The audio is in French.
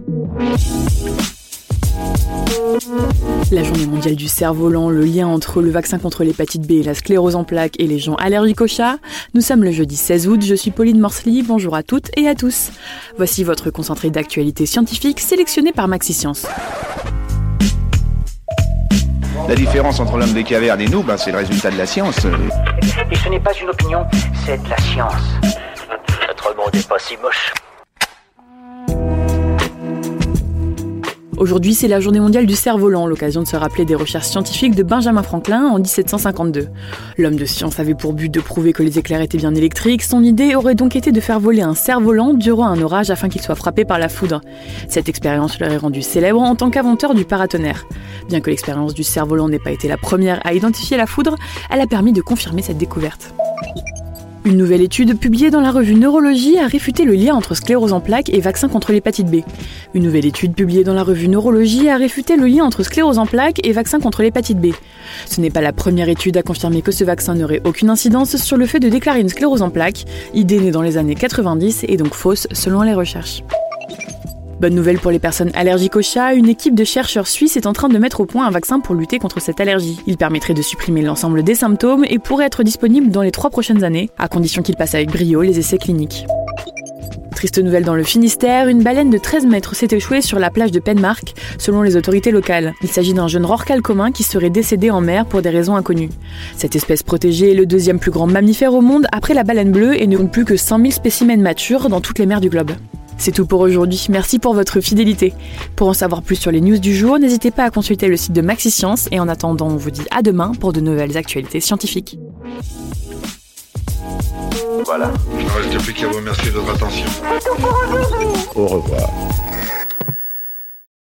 La journée mondiale du cerf-volant, le lien entre le vaccin contre l'hépatite B et la sclérose en plaques et les gens allergiques aux chats. Nous sommes le jeudi 16 août, je suis Pauline Morsley, bonjour à toutes et à tous. Voici votre concentré d'actualité scientifique sélectionné par Maxi-Science. La différence entre l'homme des cavernes et nous, c'est le résultat de la science. Et ce n'est pas une opinion, c'est de la science. Notre monde n'est pas si moche. Aujourd'hui, c'est la journée mondiale du cerf-volant, l'occasion de se rappeler des recherches scientifiques de Benjamin Franklin en 1752. L'homme de science avait pour but de prouver que les éclairs étaient bien électriques. Son idée aurait donc été de faire voler un cerf-volant durant un orage afin qu'il soit frappé par la foudre. Cette expérience l'aurait rendu célèbre en tant qu'inventeur du paratonnerre. Bien que l'expérience du cerf-volant n'ait pas été la première à identifier la foudre, elle a permis de confirmer cette découverte. Une nouvelle étude publiée dans la revue Neurologie a réfuté le lien entre sclérose en plaques et vaccin contre l'hépatite B. Une nouvelle étude publiée dans la revue Neurologie a réfuté le lien entre sclérose en plaques et vaccin contre l'hépatite B. Ce n'est pas la première étude à confirmer que ce vaccin n'aurait aucune incidence sur le fait de déclarer une sclérose en plaques, idée née dans les années 90 et donc fausse selon les recherches. Bonne nouvelle pour les personnes allergiques aux chats, une équipe de chercheurs suisses est en train de mettre au point un vaccin pour lutter contre cette allergie. Il permettrait de supprimer l'ensemble des symptômes et pourrait être disponible dans les 3 prochaines années, à condition qu'il passe avec brio les essais cliniques. Triste nouvelle dans le Finistère, une baleine de 13 mètres s'est échouée sur la plage de Penmark, selon les autorités locales. Il s'agit d'un jeune rorqual commun qui serait décédé en mer pour des raisons inconnues. Cette espèce protégée est le 2e plus grand mammifère au monde après la baleine bleue et ne compte plus que 100 000 spécimens matures dans toutes les mers du globe. C'est tout pour aujourd'hui, merci pour votre fidélité. Pour en savoir plus sur les news du jour, n'hésitez pas à consulter le site de Maxi-Science et en attendant, on vous dit à demain pour de nouvelles actualités scientifiques. Voilà. Il ne reste plus qu'à vous remercier de votre attention. Au revoir.